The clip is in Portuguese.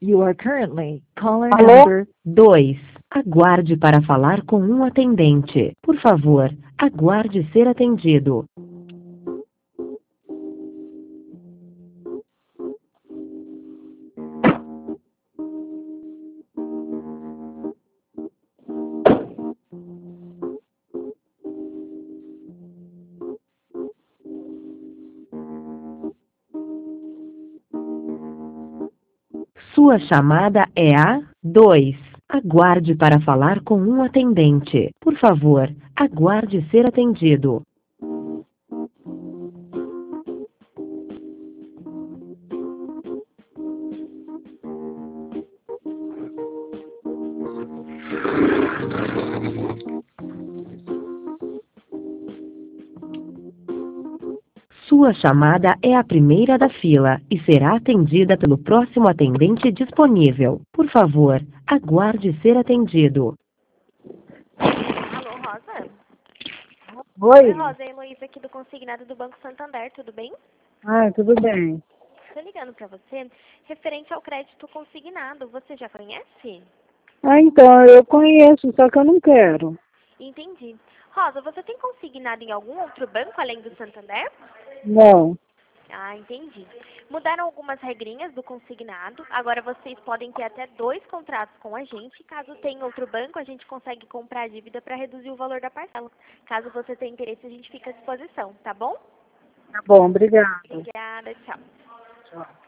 You are currently caller Alô? number 2. Aguarde para falar com um atendente. Por favor, aguarde ser atendido. Sua chamada é a 2. Aguarde para falar com um atendente. Por favor, aguarde ser atendido. Sua chamada é a primeira da fila e será atendida pelo próximo atendente disponível. Por favor, aguarde ser atendido. Alô, Rosa? Oi? Oi, Rosa, é a Heloísa aqui do Consignado do Banco Santander, tudo bem? Ah, tudo bem. Tô ligando pra você referente ao crédito consignado. Você já conhece? Ah, então, eu conheço, só que eu não quero. Entendi. Rosa, você tem consignado em algum outro banco além do Santander? Não. Ah, entendi. Mudaram algumas regrinhas do consignado. Agora vocês podem ter até 2 contratos com a gente. Caso tenha outro banco, a gente consegue comprar a dívida para reduzir o valor da parcela. Caso você tenha interesse, a gente fica à disposição, tá bom? Tá bom, obrigada. Obrigada, tchau. Tchau.